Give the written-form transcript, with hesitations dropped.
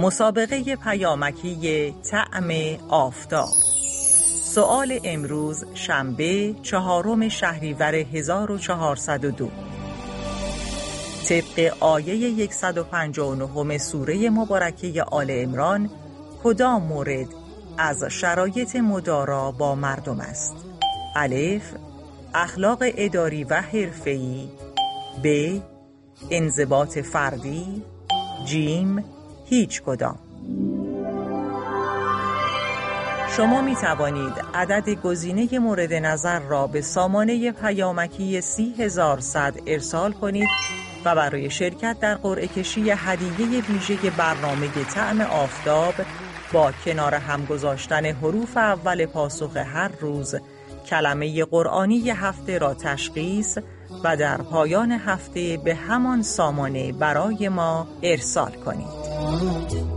مسابقه پیامکی طعم آفتاب. سؤال امروز شنبه 4 شهریور 1402. طبق آیه 159 سوره مبارکه آل عمران، کدام مورد از شرایط مدارا با مردم است؟ الف، اخلاق اداری و حرفه‌ای. ب، انضباط فردی. جیم، هیچ کدام. شما می توانید عدد گزینه مورد نظر را به سامانه پیامکی 30100 ارسال کنید و برای شرکت در قرعه کشی هدیه ویژه برنامه طعم آفتاب با کنار هم گذاشتن حروف اول پاسخ هر روز کلمه قرآنی هفته را تشخیص و در پایان هفته به همان سامانه برای ما ارسال کنید.